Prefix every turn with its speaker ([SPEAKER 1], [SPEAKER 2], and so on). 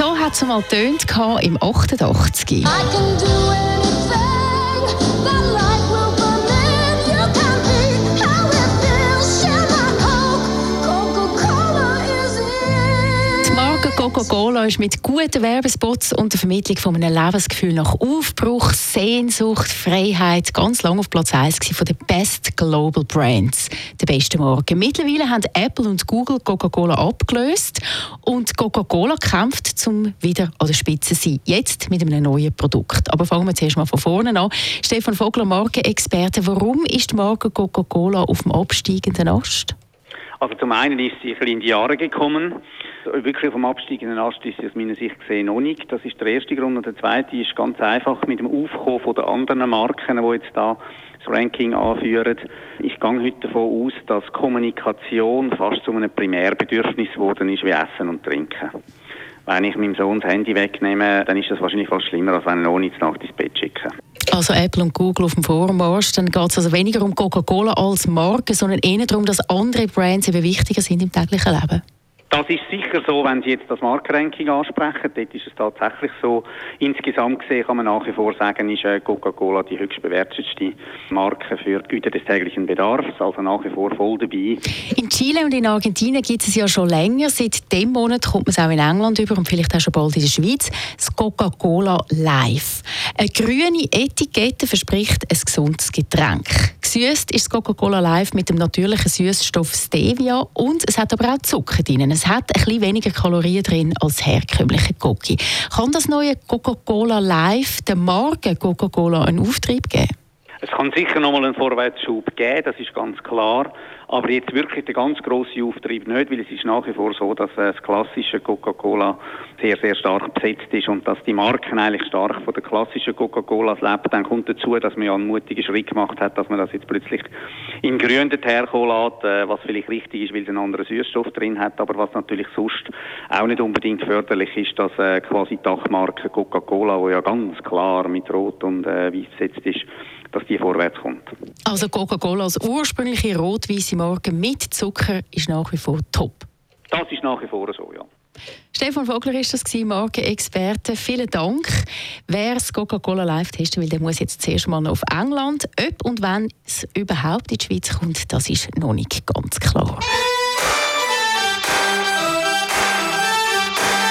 [SPEAKER 1] So hat es mal getönt im 88. Coca-Cola ist mit guten Werbespots und der Vermittlung von einem Lebensgefühl nach Aufbruch, Sehnsucht, Freiheit ganz lange auf Platz 1 von den Best Global Brands, der besten Marken. Mittlerweile haben Apple und Google Coca-Cola abgelöst und Coca-Cola kämpft, um wieder an der Spitze zu sein. Jetzt mit einem neuen Produkt. Aber fangen wir zuerst mal von vorne an. Stefan Vogler, Markenexperte. Warum ist die Marke Coca-Cola auf dem absteigenden Ast?
[SPEAKER 2] Also zum einen ist sie ein bisschen in die Jahre gekommen. Wirklich vom absteigenden Ast ist sie aus meiner Sicht gesehen noch nicht. Das ist der erste Grund. Und der zweite ist ganz einfach mit dem Aufkommen von den anderen Marken, die jetzt da das Ranking anführen. Ich gehe heute davon aus, dass Kommunikation fast zu einem Primärbedürfnis geworden ist wie Essen und Trinken. Wenn ich meinem Sohn das Handy wegnehme, dann ist das wahrscheinlich fast schlimmer, als wenn ich ihn ohne Nacht ins Bett schicke.
[SPEAKER 1] Also Apple und Google auf dem Vormarsch, dann geht es also weniger um Coca-Cola als Marke, sondern eher darum, dass andere Brands eben wichtiger sind im täglichen Leben.
[SPEAKER 2] Das ist sicher so, wenn Sie jetzt das Markenranking ansprechen. Dort ist es tatsächlich so. Insgesamt gesehen kann man nach wie vor sagen, ist Coca-Cola die höchst bewertetste Marke für Güter des täglichen Bedarfs. Also nach wie vor voll dabei. In
[SPEAKER 1] Chile und in Argentinien gibt es ja schon länger. Seit dem Monat kommt man es auch in England über und vielleicht auch schon bald in der Schweiz. Das Coca-Cola Live. Eine grüne Etikette verspricht ein gesundes Getränk. Gesüßt ist das Coca-Cola Live mit dem natürlichen Süßstoff Stevia und es hat aber auch Zucker drin. Es hat ein bisschen weniger Kalorien drin als herkömmliche Coca. Kann das neue Coca-Cola Live der Marke Coca-Cola einen Auftrieb geben?
[SPEAKER 2] Es kann sicher noch mal einen Vorwärtsschub geben, das ist ganz klar. Aber jetzt wirklich der ganz grosse Auftrieb nicht, weil es ist nach wie vor so, dass das klassische Coca-Cola sehr, sehr stark besetzt ist und dass die Marken eigentlich stark von der klassischen Coca-Cola leben. Dann kommt dazu, dass man ja einen mutigen Schritt gemacht hat, dass man das jetzt plötzlich in grün herkommen lässt, was vielleicht richtig ist, weil es einen anderen Süßstoff drin hat, aber was natürlich sonst auch nicht unbedingt förderlich ist, dass quasi die Dachmarke Coca-Cola, die ja ganz klar mit Rot und Weiß besetzt ist, dass die vorwärts kommt.
[SPEAKER 1] Also Coca-Cola als ursprüngliche rot-weiße Marke mit Zucker ist nach wie vor top.
[SPEAKER 2] Das ist nach wie vor so, ja.
[SPEAKER 1] Stefan Vogler ist das gewesen, Markenexperte. Vielen Dank. Wer das Coca-Cola Live testen will, der muss jetzt zuerst mal noch auf England. Ob und wenn es überhaupt in die Schweiz kommt, das ist noch nicht ganz klar.